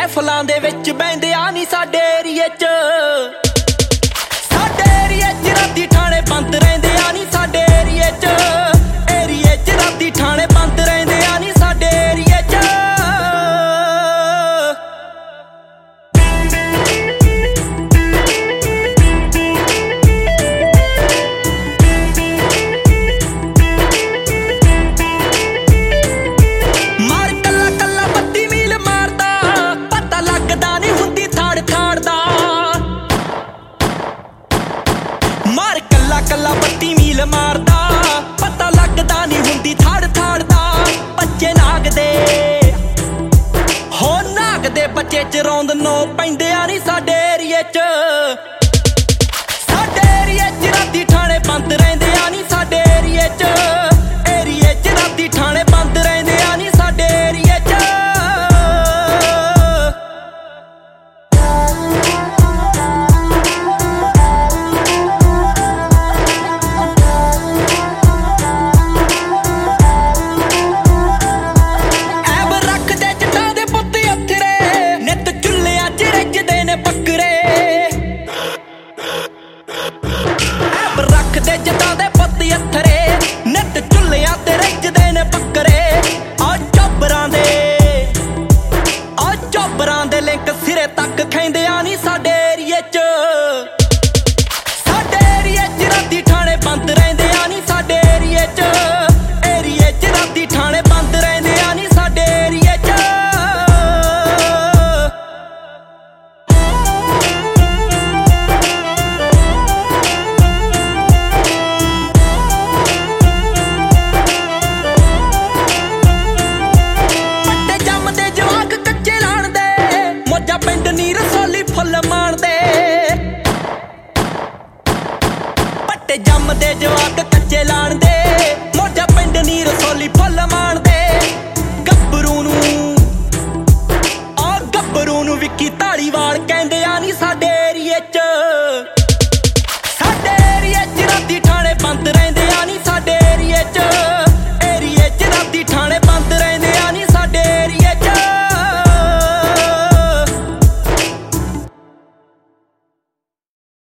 ਮਹਿਫਲਾਂ ਦੇ ਵਿੱਚ ਬਹਿੰਦਿਆਂ ਨੀ ਸਾਡੇ ਏਰੀਏ 'ਚ। ਸਾਡੇ ਏਰੀਏ 'ਚ ਰਾਤੀ ਠਾਣੇ ਬੰਦ ਰਹਿੰਦਿਆਂ ਨੀ ਸਾਡੇ ਏਰੀਏ 'ਚ। ਏਰੀਏ 'ਚ ਰਾਤੀ ਠਾਣੇ ਬੰਦ ਰਹਿੰਦਿਆਂ ਨੀ ਸਾਡੇ ਏਰੀਏ 'ਚ। ਕੱਲਾ ਬੱਤੀ ਮੀਲ ਮਾਰਦਾ ਪਤਾ ਲੱਗਦਾ ਨਹੀਂ ਹੁੰਦੀ ਥੜ ਥੜ ਦਾ। ਬੱਚੇ ਨਾਗਦੇ ਹੋ ਨਾਗਦੇ ਬੱਚੇ ਚ ਰੌਂਦ ਨੋ ਪੈਂਦਿਆਂ ਨਹੀਂ ਸਾਡੇ ਏਰੀਏ 'ਚ। ਸਾਡੇ ਏਰੀਏ 'ਚ ਰਾਤੀ ਠਾਣੇ ਬੰਦ ਰਹਿੰਦਿਆਂ ਨਹੀਂ ਸਾਡੇ ਏਰੀਏ 'ਚ। ਏਰੀਏ 'ਚ ਰਾਤੀ ਠਾਣੇ ਬੰਦ ਰਹਿੰਦਿਆਂ ਨਹੀਂ ਸਾਡੇ ਏਰੀਏ 'ਚ। ਰੱਖਦੇ ਜੱਟਾਂ ਦੇ ਪੁੱਤ ਅੱਥਰੇ ਨਿੱਤ ਚੁੱਲ੍ਹਿਆਂ ਤੇ ਰਿੱਝਦੇ ਨੇ ਬੱਕਰੇ। ਆ ਚੋਬਰਾਂ ਦੇ ਲਿੰਕ ਸਿਰੇ ਤੱਕ ਖੈਂਦਿਆਂ ਨੀ ਸਾਡੇ ਏਰੀਏ 'ਚ। ਸਾਡੇ ਏਰੀਏ 'ਚ ਰਾਤੀ ਠਾਣੇ ਬੰਦ ਰਹਿੰਦਿਆਂ ਨੀ ਸਾਡੇ ਏਰੀਏ 'ਚ। ਏਰੀਏ 'ਚ ਰਾਤੀ ਠਾਣੇ ਬੰਦ ਰਹਿੰਦਿਆਂ ਨੀ ਸਾਡੇ ਏਰੀਏ 'ਚ। ਪਿੰਡ ਨੀ ਰਸੋਲੀ ਫੁੱਲ ਮਾਣਦੇ ਪੱਟੇ ਜੰਮਦੇ ਜਵਾਕ ਕੱਚੇ ਲਾਣਦੇ। ਮੋਢਾ ਪਿੰਡ ਨੀ ਰਸੋਲੀ ਫੁੱਲ ਮਾਣਦੇ। ਗੱਭਰੂ ਨੂੰ ਵਿੱਕੀ ਧਾਲੀਵਾਲ ਕਹਿੰਦਿਆਂ ਨੀ ਸਾਡੇ ਏਰੀਏ 'ਚ।